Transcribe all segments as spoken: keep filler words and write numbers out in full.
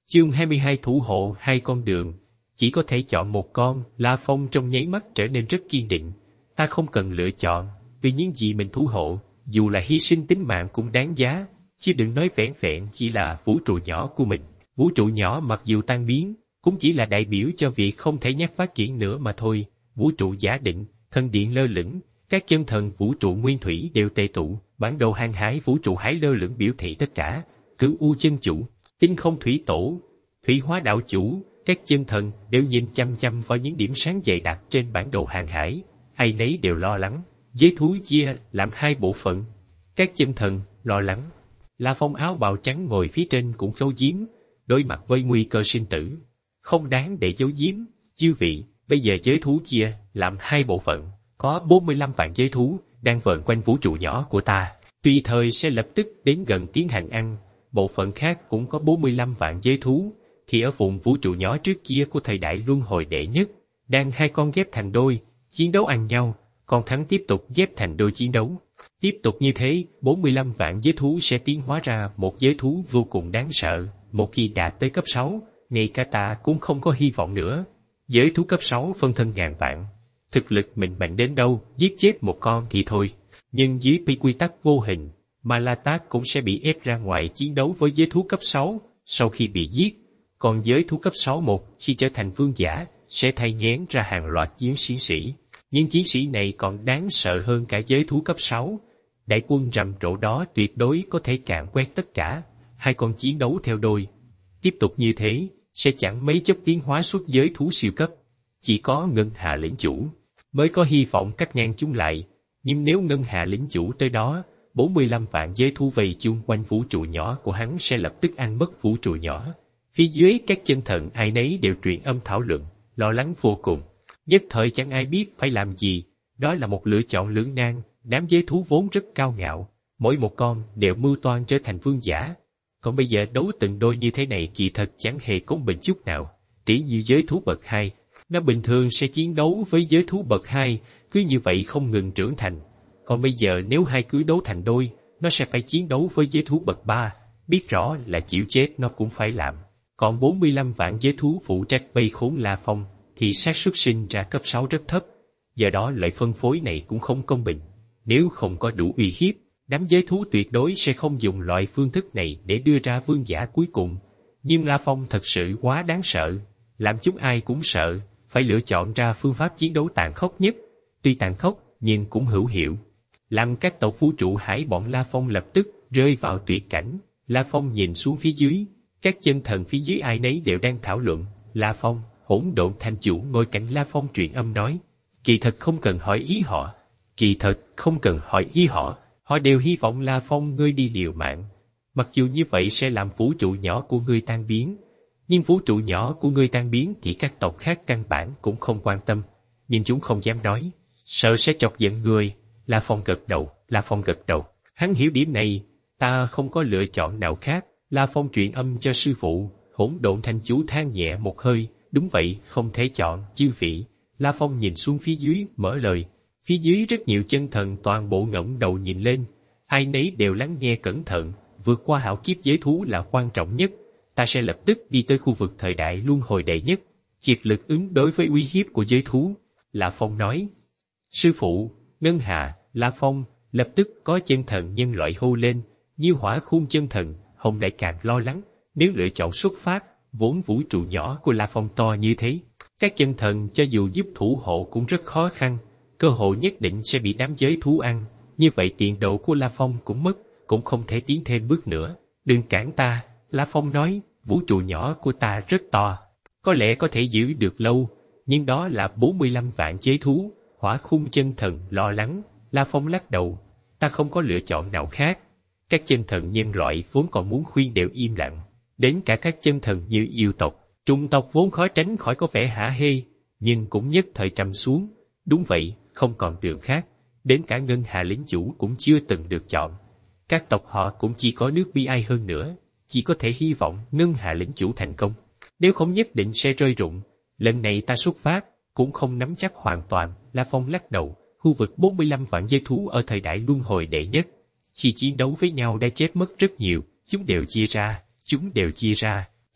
Chương hai mươi hai thủ hộ hai con đường. Chỉ có thể chọn một con. La Phong trong nháy mắt trở nên rất kiên định. Ta không cần lựa chọn, vì những gì mình thủ hộ, dù là hy sinh tính mạng cũng đáng giá, chứ đừng nói vẻn vẹn chỉ là vũ trụ nhỏ của mình. Vũ trụ nhỏ mặc dù tan biến, cũng chỉ là đại biểu cho việc không thể nhắc phát triển nữa mà thôi. Vũ trụ giả định, thần điện lơ lửng, các chân thần vũ trụ nguyên thủy đều tề tụ, bản đồ hàng hải vũ trụ hải lơ lửng biểu thị tất cả. Cửu U chân chủ, tinh không thủy tổ, thủy hóa đạo chủ, các chân thần đều nhìn chăm chăm vào những điểm sáng dày đặc trên bản đồ hàng hải, ai nấy đều lo lắng. Giới thú chia làm hai bộ phận, các chân thần lo lắng. La Phong áo bào trắng ngồi phía trên cũng khâu giếm, đối mặt với nguy cơ sinh tử, không đáng để giấu giếm. Chư vị, bây giờ giới thú chia làm hai bộ phận, có bốn mươi lăm vạn giới thú đang vờn quanh vũ trụ nhỏ của ta, tùy thời sẽ lập tức đến gần tiến hành ăn. Bộ phận khác cũng có bốn mươi lăm vạn giới thú, thì ở vùng vũ trụ nhỏ trước kia của thời đại luân hồi đệ nhất, đang hai con ghép thành đôi, chiến đấu ăn nhau, con thắng tiếp tục ghép thành đôi chiến đấu. Tiếp tục như thế, bốn mươi lăm vạn giới thú sẽ tiến hóa ra một giới thú vô cùng đáng sợ. Một khi đạt tới cấp sáu, ngay cả ta cũng không có hy vọng nữa. Giới thú cấp sáu phân thân ngàn vạn, thực lực mình mạnh đến đâu, giết chết một con thì thôi. Nhưng dưới quy tắc vô hình, mà La Tát cũng sẽ bị ép ra ngoài chiến đấu với giới thú cấp sáu sau khi bị giết. Còn giới thú cấp sáu một khi trở thành vương giả, sẽ thay nhén ra hàng loạt chiến chiến sĩ. Nhưng chiến sĩ này còn đáng sợ hơn cả giới thú cấp sáu. Đại quân rầm rộ đó tuyệt đối có thể càn quét tất cả. Hai con chiến đấu theo đôi. Tiếp tục như thế, sẽ chẳng mấy chốc tiến hóa xuất giới thú siêu cấp. Chỉ có Ngân Hà lĩnh chủ mới có hy vọng cắt ngang chúng lại. Nhưng nếu Ngân Hà lĩnh chủ tới đó, bốn mươi lăm vạn giới thú vây chung quanh vũ trụ nhỏ của hắn sẽ lập tức ăn mất vũ trụ nhỏ. Phía dưới các chân thần ai nấy đều truyền âm thảo luận, lo lắng vô cùng. Nhất thời chẳng ai biết phải làm gì, đó là một lựa chọn lưỡng nan. Đám giới thú vốn rất cao ngạo, mỗi một con đều mưu toan trở thành vương giả. Còn bây giờ đấu từng đôi như thế này kỳ thật chẳng hề công bình chút nào. Tỉ như giới thú bậc hai, nó bình thường sẽ chiến đấu với giới thú bậc hai, cứ như vậy không ngừng trưởng thành. Còn bây giờ nếu hai cứ đấu thành đôi, nó sẽ phải chiến đấu với giới thú bậc ba, biết rõ là chịu chết nó cũng phải làm. Còn bốn mươi lăm vạn giới thú phụ trách vây khốn La Phong, thì xác suất sinh ra cấp sáu rất thấp. Do đó loại phân phối này cũng không công bình. Nếu không có đủ uy hiếp, đám giới thú tuyệt đối sẽ không dùng loại phương thức này để đưa ra vương giả cuối cùng. Nhưng La Phong thật sự quá đáng sợ, làm chúng ai cũng sợ, phải lựa chọn ra phương pháp chiến đấu tàn khốc nhất. Tuy tàn khốc, nhưng cũng hữu hiệu. Làm các tộc vũ trụ hải bọn La Phong lập tức rơi vào tuyệt cảnh. La Phong nhìn xuống phía dưới, các chân thần phía dưới ai nấy đều đang thảo luận. La Phong, Hỗn Độn Thanh Chủ ngồi cạnh La Phong truyền âm nói, kỳ thật không cần hỏi ý họ. Kỳ thật không cần hỏi ý họ, họ đều hy vọng La Phong ngươi đi liều mạng. Mặc dù như vậy sẽ làm vũ trụ nhỏ của ngươi tan biến, nhưng vũ trụ nhỏ của ngươi tan biến thì các tộc khác căn bản cũng không quan tâm, nhưng chúng không dám nói, sợ sẽ chọc giận người. La Phong gật đầu, La Phong gật đầu, hắn hiểu điểm này, ta không có lựa chọn nào khác. La Phong truyền âm cho sư phụ, Hỗn Độn Thanh Chủ than nhẹ một hơi, đúng vậy, không thể chọn, chư vị. La Phong nhìn xuống phía dưới, mở lời. Phía dưới rất nhiều chân thần toàn bộ ngẩng đầu nhìn lên, ai nấy đều lắng nghe cẩn thận. Vượt qua hạo kiếp giới thú là quan trọng nhất, ta sẽ lập tức đi tới khu vực thời đại luân hồi đệ nhất, triệt lực ứng đối với uy hiếp của giới thú. La Phong nói. Sư phụ, Ngân Hà, La Phong, lập tức có chân thần nhân loại hô lên, như Hỏa Khung chân thần. Hồng lại càng lo lắng, nếu lựa chọn xuất phát, vốn vũ trụ nhỏ của La Phong to như thế, các chân thần cho dù giúp thủ hộ cũng rất khó khăn, cơ hội nhất định sẽ bị đám giới thú ăn, như vậy tiền đồ của La Phong cũng mất, cũng không thể tiến thêm bước nữa. Đừng cản ta, La Phong nói, vũ trụ nhỏ của ta rất to, có lẽ có thể giữ được lâu, nhưng đó là bốn mươi lăm vạn giới thú. Hỏa Khung chân thần lo lắng, La Phong lắc đầu, ta không có lựa chọn nào khác. Các chân thần nhân loại vốn còn muốn khuyên đều im lặng, đến cả các chân thần như yêu tộc, trùng tộc vốn khó tránh khỏi có vẻ hả hê, nhưng cũng nhất thời trầm xuống. Đúng vậy, không còn đường khác, đến cả Ngân Hà lĩnh chủ cũng chưa từng được chọn. Các tộc họ cũng chỉ có nước bi ai hơn nữa, chỉ có thể hy vọng Ngân Hà lĩnh chủ thành công, nếu không nhất định sẽ rơi rụng. Lần này ta xuất phát, cũng không nắm chắc hoàn toàn. La Phong lắc đầu, khu vực bốn mươi lăm vạn giới thú ở thời đại luân hồi đệ nhất, khi chiến đấu với nhau đã chết mất rất nhiều, chúng đều chia ra, chúng đều chia ra,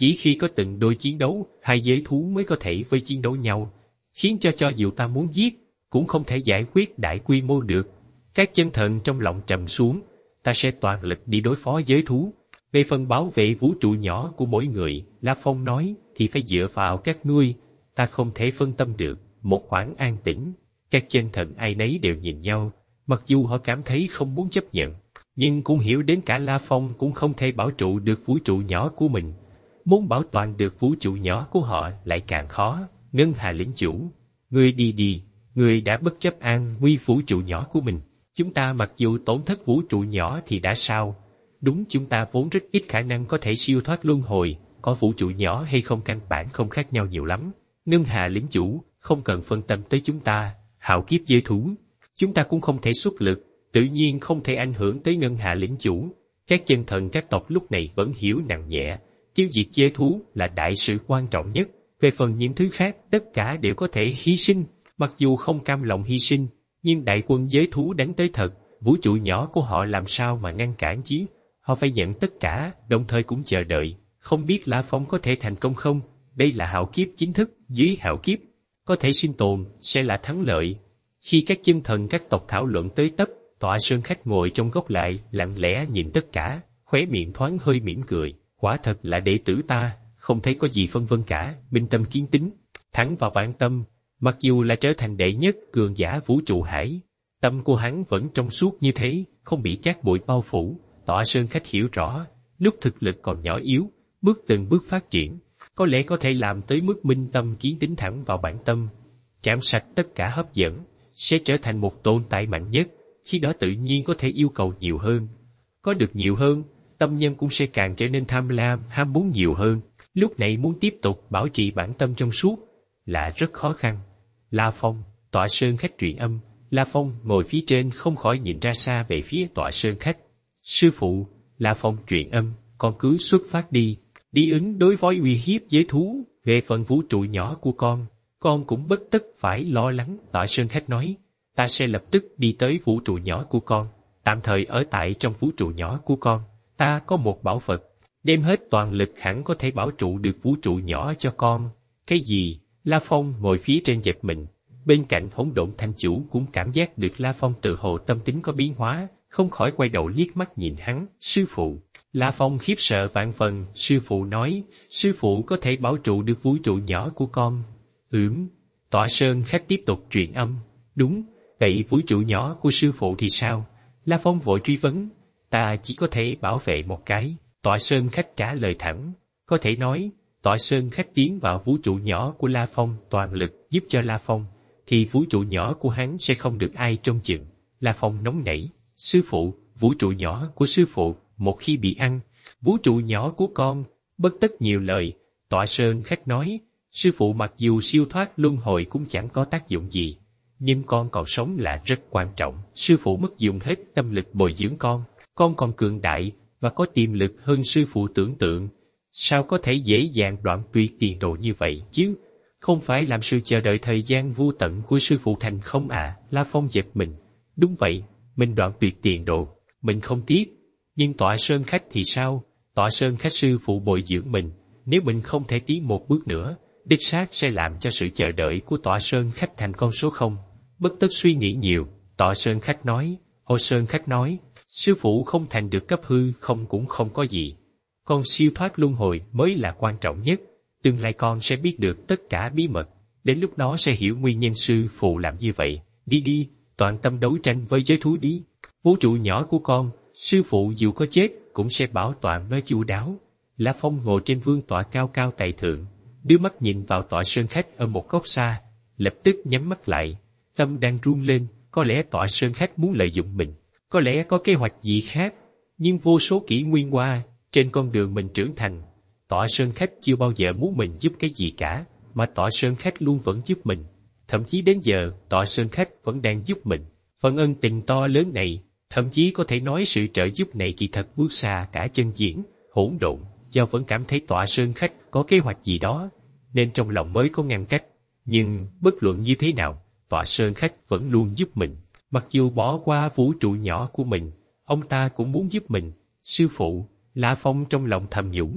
Chỉ khi có từng đôi chiến đấu, hai giới thú mới có thể với chiến đấu nhau, khiến cho cho dù ta muốn giết, cũng không thể giải quyết đại quy mô được. Các chân thần trong lòng trầm xuống, ta sẽ toàn lực đi đối phó giới thú. Về phần bảo vệ vũ trụ nhỏ của mỗi người, La Phong nói, thì phải dựa vào các ngươi, ta không thể phân tâm được. Một khoảng an tĩnh, các chân thần ai nấy đều nhìn nhau, mặc dù họ cảm thấy không muốn chấp nhận, nhưng cũng hiểu đến cả La Phong cũng không thể bảo trụ được vũ trụ nhỏ của mình. Muốn bảo toàn được vũ trụ nhỏ của họ lại càng khó. Ngân Hà lĩnh chủ, ngươi đi đi, ngươi đã bất chấp an nguy vũ trụ nhỏ của mình. Chúng ta mặc dù tổn thất vũ trụ nhỏ thì đã sao? Đúng, chúng ta vốn rất ít khả năng có thể siêu thoát luân hồi, có vũ trụ nhỏ hay không căn bản không khác nhau nhiều lắm. Ngân Hà lĩnh chủ, không cần phân tâm tới chúng ta, hạo kiếp giới thú. Chúng ta cũng không thể xuất lực, tự nhiên không thể ảnh hưởng tới Ngân Hà lĩnh chủ. Các chân thần các tộc lúc này vẫn hiểu nặng nhẹ, tiêu diệt giới thú là đại sự quan trọng nhất. Về phần những thứ khác, tất cả đều có thể hy sinh, mặc dù không cam lòng hy sinh, nhưng đại quân giới thú đánh tới thật, vũ trụ nhỏ của họ làm sao mà ngăn cản chứ? Họ phải nhận tất cả, đồng thời cũng chờ đợi, không biết La Phong có thể thành công không? Đây là hạo kiếp chính thức, dưới hạo kiếp, có thể sinh tồn, sẽ là thắng lợi. Khi các chân thần các tộc thảo luận tới tấp, Tọa Sơn Khách ngồi trong góc lại, lặng lẽ nhìn tất cả, khóe miệng thoáng hơi mỉm cười. Quả thật là đệ tử ta, không thấy có gì phân vân cả, minh tâm kiến tính, thẳng vào bản tâm. Mặc dù là trở thành đệ nhất cường giả vũ trụ hải, tâm của hắn vẫn trong suốt như thế, không bị cát bụi bao phủ. Tọa Sơn Khách hiểu rõ, lúc thực lực còn nhỏ yếu, bước từng bước phát triển, có lẽ có thể làm tới mức minh tâm kiến tính thẳng vào bản tâm, chạm sạch tất cả hấp dẫn, sẽ trở thành một tồn tại mạnh nhất. Khi đó tự nhiên có thể yêu cầu nhiều hơn, có được nhiều hơn, tâm nhân cũng sẽ càng trở nên tham lam, ham muốn nhiều hơn. Lúc này muốn tiếp tục bảo trì bản tâm trong suốt là rất khó khăn. La Phong, Tọa Sơn Khách truyền âm. La Phong ngồi phía trên không khỏi nhìn ra xa về phía Tọa Sơn Khách. Sư phụ, La Phong truyền âm, con cứ xuất phát đi, đi ứng đối với uy hiếp giới thú. Về phần vũ trụ nhỏ của con, con cũng bất tất phải lo lắng. Tọa Sơn Khách nói, ta sẽ lập tức đi tới vũ trụ nhỏ của con, tạm thời ở tại trong vũ trụ nhỏ của con. Ta có một bảo vật, đem hết toàn lực hẳn có thể bảo trụ được vũ trụ nhỏ cho con. Cái gì? La Phong ngồi phía trên giật mình, bên cạnh Hỗn Độn Thanh Chủ cũng cảm giác được La Phong tự hồ tâm tính có biến hóa, không khỏi quay đầu liếc mắt nhìn hắn. Sư phụ. La Phong khiếp sợ vạn phần. Sư phụ nói, sư phụ có thể bảo trụ được vũ trụ nhỏ của con. Ừm. Tọa Sơn Khách tiếp tục truyền âm. Đúng, vậy vũ trụ nhỏ của sư phụ thì sao? La Phong vội truy vấn. Ta chỉ có thể bảo vệ một cái. Tọa Sơn Khách trả lời thẳng. Có thể nói, Tọa Sơn Khách tiến vào vũ trụ nhỏ của La Phong toàn lực giúp cho La Phong, thì vũ trụ nhỏ của hắn sẽ không được ai trông chừng. La Phong nóng nảy. Sư phụ, vũ trụ nhỏ của sư phụ, một khi bị ăn, vũ trụ nhỏ của con, bất tất nhiều lời. Tọa Sơn Khách nói, sư phụ mặc dù siêu thoát luân hồi cũng chẳng có tác dụng gì, nhưng con còn sống là rất quan trọng. Sư phụ mất dùng hết tâm lực bồi dưỡng con, con còn cường đại và có tiềm lực hơn sư phụ tưởng tượng. Sao có thể dễ dàng đoạn tuyệt tiền đồ như vậy chứ? Không phải làm sự chờ đợi thời gian vô tận của sư phụ thành không à? La Phong giật mình. Đúng vậy, mình đoạn tuyệt tiền đồ, mình không tiếc. Nhưng Tọa Sơn Khách thì sao? Tọa Sơn Khách sư phụ bồi dưỡng mình, nếu mình không thể tiến một bước nữa, đích xác sẽ làm cho sự chờ đợi của Tọa Sơn Khách thành con số không. Bất tất suy nghĩ nhiều, Tọa Sơn Khách nói. Hồ Sơn Khách nói, sư phụ không thành được cấp hư không cũng không có gì. Con siêu thoát luân hồi mới là quan trọng nhất. Tương lai con sẽ biết được tất cả bí mật, đến lúc đó sẽ hiểu nguyên nhân sư phụ làm như vậy. Đi đi, toàn tâm đấu tranh với giới thú đi. Vũ trụ nhỏ của con, sư phụ dù có chết cũng sẽ bảo toàn nó chu đáo. La Phong ngồi trên vương tọa cao cao tại thượng, đưa mắt nhìn vào Tọa Sơn Khách ở một góc xa, lập tức nhắm mắt lại. Tâm đang run lên, có lẽ Tọa Sơn Khách muốn lợi dụng mình, có lẽ có kế hoạch gì khác, nhưng vô số kỷ nguyên qua, trên con đường mình trưởng thành, Tọa Sơn Khách chưa bao giờ muốn mình giúp cái gì cả, mà Tọa Sơn Khách luôn vẫn giúp mình. Thậm chí đến giờ, Tọa Sơn Khách vẫn đang giúp mình. Phần ân tình to lớn này, thậm chí có thể nói sự trợ giúp này kỳ thật bước xa cả chân diễn, hỗn độn, do vẫn cảm thấy Tọa Sơn Khách có kế hoạch gì đó, nên trong lòng mới có ngăn cách. Nhưng, bất luận như thế nào, Tọa Sơn Khách vẫn luôn giúp mình. Mặc dù bỏ qua vũ trụ nhỏ của mình, ông ta cũng muốn giúp mình. Sư phụ, La Phong trong lòng thầm nhủ,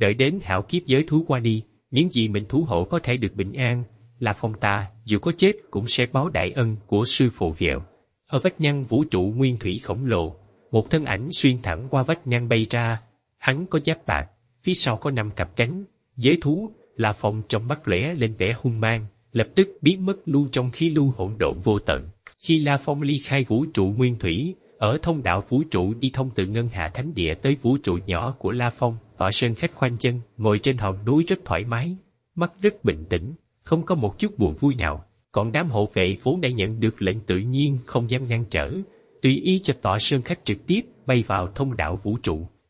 đợi đến hạo kiếp giới thú qua đi, những gì mình thủ hộ có thể được bình an. La Phong ta, dù có chết cũng sẽ báo đại ân của sư phụ Diệu. Ở vách ngăn vũ trụ nguyên thủy khổng lồ, một thân ảnh xuyên thẳng qua vách ngăn bay ra. Hắn có giáp bạc, phía sau có năm cặp cánh. Giới thú, La Phong trong mắt lóe lên vẻ hung mang, lập tức biến mất luôn trong khí lưu hỗn độn vô tận. Khi La Phong ly khai vũ trụ nguyên thủy, ở thông đạo vũ trụ đi thông từ Ngân Hà Thánh Địa tới vũ trụ nhỏ của La Phong, Tọa Sơn Khách khoanh chân, ngồi trên hòn núi rất thoải mái, mắt rất bình tĩnh, không có một chút buồn vui nào. Còn đám hộ vệ vốn đã nhận được lệnh tự nhiên không dám ngăn trở, tùy ý cho Tọa Sơn Khách trực tiếp bay vào thông đạo vũ trụ.